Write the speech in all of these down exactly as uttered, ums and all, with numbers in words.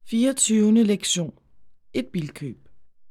fireogtyvende lektion. Et bilkøb.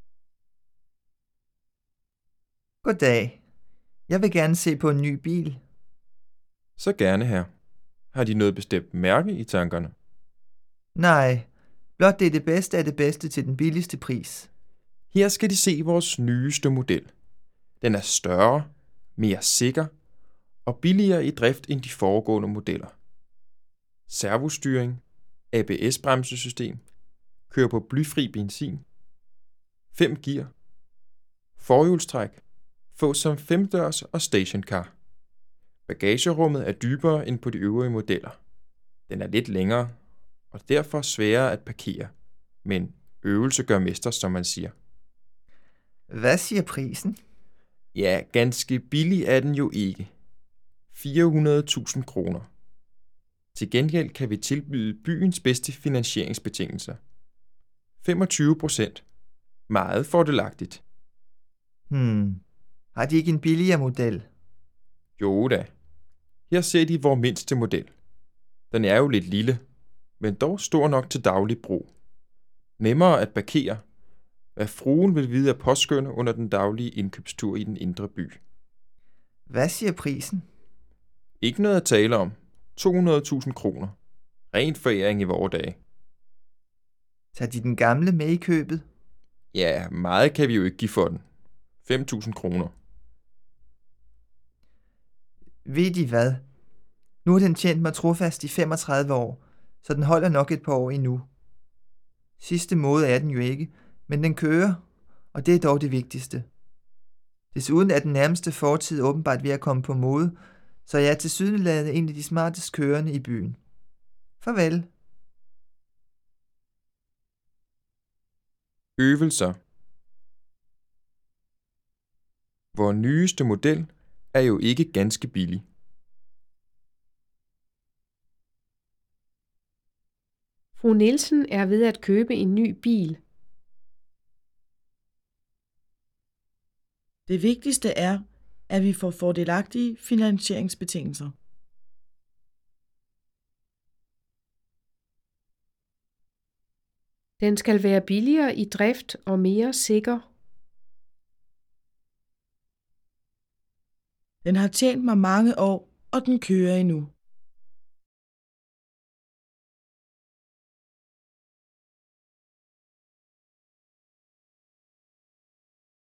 Goddag. Jeg vil gerne se på en ny bil. Så gerne her. Har de noget bestemt mærke i tankerne? Nej, blot det er det bedste af det bedste til den billigste pris. Her skal de se vores nyeste model. Den er større, mere sikker og billigere i drift end de foregående modeller. Servostyring, A B S-bremsesystem, kører på blyfri benzin, fem gear, forhjulstræk, fås som femdørs og stationcar. Bagagerummet er dybere end på de øvrige modeller. Den er lidt længere og derfor sværere at parkere, men øvelse gør mester, som man siger. Hvad siger prisen? Ja, ganske billig er den jo ikke. fire hundrede tusind kroner. Til gengæld kan vi tilbyde byens bedste finansieringsbetingelser. femogtyve procent. Meget fordelagtigt. Hmm, har de ikke en billigere model? Jo da. Her ser de vores mindste model. Den er jo lidt lille, men dog stor nok til daglig brug. Nemmere at parkere, hvad fruen vil vide at påskønne under den daglige indkøbstur i den indre by. Hvad siger prisen? Ikke noget at tale om. to hundrede tusind kroner. Ren foræring i vore dage. Tager de den gamle med i købet? Ja, meget kan vi jo ikke give for den. fem tusind kroner. Ved de hvad? Nu har den tjent mig trofast i femogtredive år, så den holder nok et par år endnu. Sidste måde er den jo ikke, men den kører, og det er dog det vigtigste. Desuden er den nærmeste fortid åbenbart ved at komme på mode, så jeg er tilsyneladende en af de smartest kørende i byen. Farvel. Øvelser. Vor nyeste model er jo ikke ganske billig. Fru Nielsen er ved at købe en ny bil. Det vigtigste er, at vi får fordelagtige finansieringsbetingelser. Den skal være billigere i drift og mere sikker. Den har tjent mig mange år, og den kører endnu.